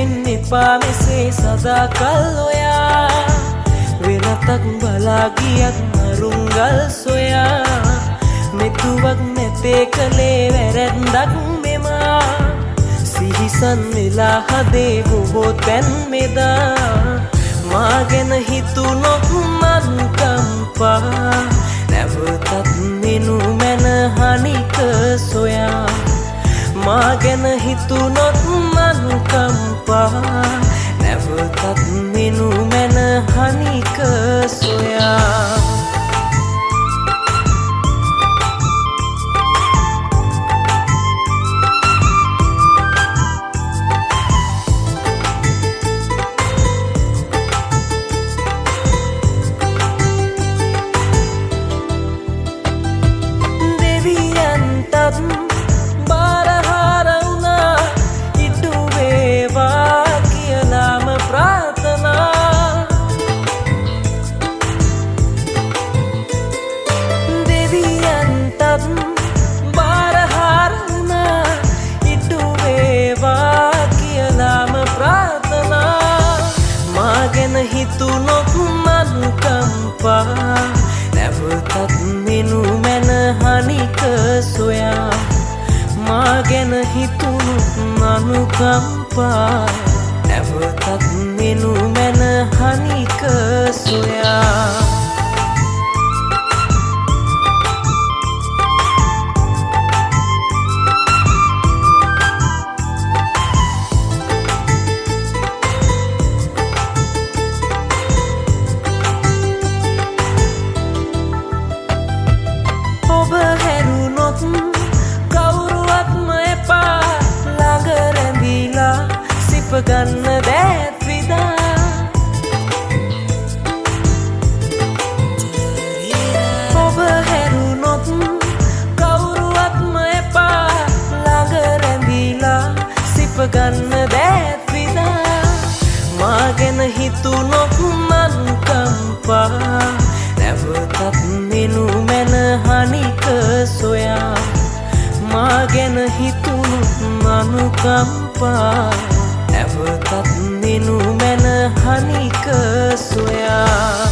වෙන්න එපා මෙසේ සදාකල් ඔයා වෙනතක් බලා ගියත් මරුංගල් සොයා මෙතුවක් නැතේ කලේ වැරැද්දක් මෙමා සිහිසන් වෙලා හදේ බොහෝ තැන් මෙදා මා ගැන හිතුනොත් මන් කම්පා නැවතත් මෙනු මැන හනික සොයා මා ගැන හිතුනොත් මන් කම්පා නැවතත් මෙනු මැන හනික සොයා හිතුනොත් මන් කම්පා නැවතත් මෙනු මැන හනික සොයා මා ගැන හිතුනොත් අනුකම්පා නැවතත් මෙනු මැන හනික සොයා කවුරුවත්ම එපා ළඟ රැඳිලා සිප ගන්න දෑත් විදා ඔබ හැරුණොත් කවුරුවත්ම එපා ළඟ රැඳිලා සිප ගන්න දෑත් විදා මා ගැන හිතුනොත් මන් කම්පා නැවතත් මෙනු මැන හනික සොයා මා ගැන හිතුනොත් අනුකම්පා නැවතත් මෙනු මැන හනික සොයා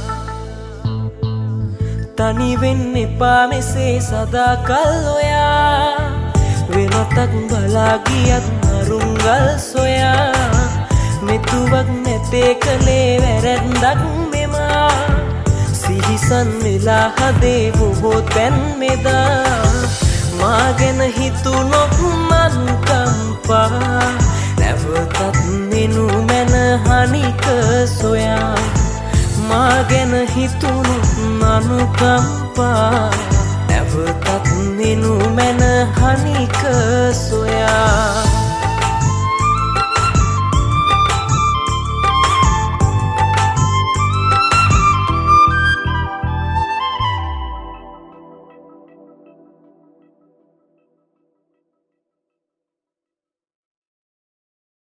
තනි වෙන්න එපා මෙසේ සදාකල් ඔයා වෙනතක් බලා ගියත් මරුංගල් සොයා මෙතුවක් නැතේ කලේ වැරැද්දක් මෙමා සිහිසන් වෙලා හදේ බොහෝ තැන් මෙදා මා ගැන හිතුනොත් මන් කම්පා නැවතත් මෙනු මැන හනික සොයා මා ගැන හිතුනොත් අනුකම්පා නැවතත් මෙනු මැන හනික සොයා